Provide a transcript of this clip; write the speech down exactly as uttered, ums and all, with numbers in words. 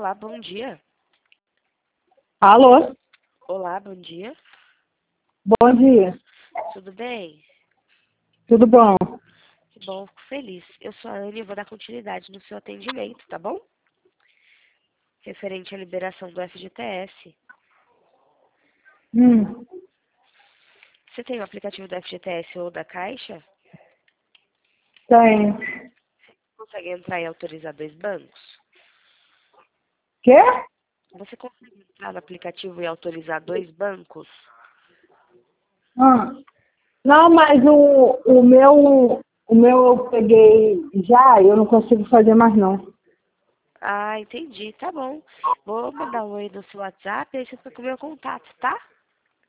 Olá, bom dia. Alô? Olá, bom dia. Bom dia. Tudo bem? Tudo bom? Que bom, fico feliz. Eu sou a Ana e vou dar continuidade no seu atendimento, tá bom? Referente à liberação do F G T S. Hum, Você tem o aplicativo do F G T S ou da Caixa? tem. Consegue entrar e autorizar dois bancos? Quê? Você consegue entrar no aplicativo e autorizar dois bancos? Ah. Não, mas o, o meu o meu eu peguei já, eu não consigo fazer mais não. Ah, entendi. Tá bom. Vou mandar um oi no seu WhatsApp e aí você fica com o meu contato, tá?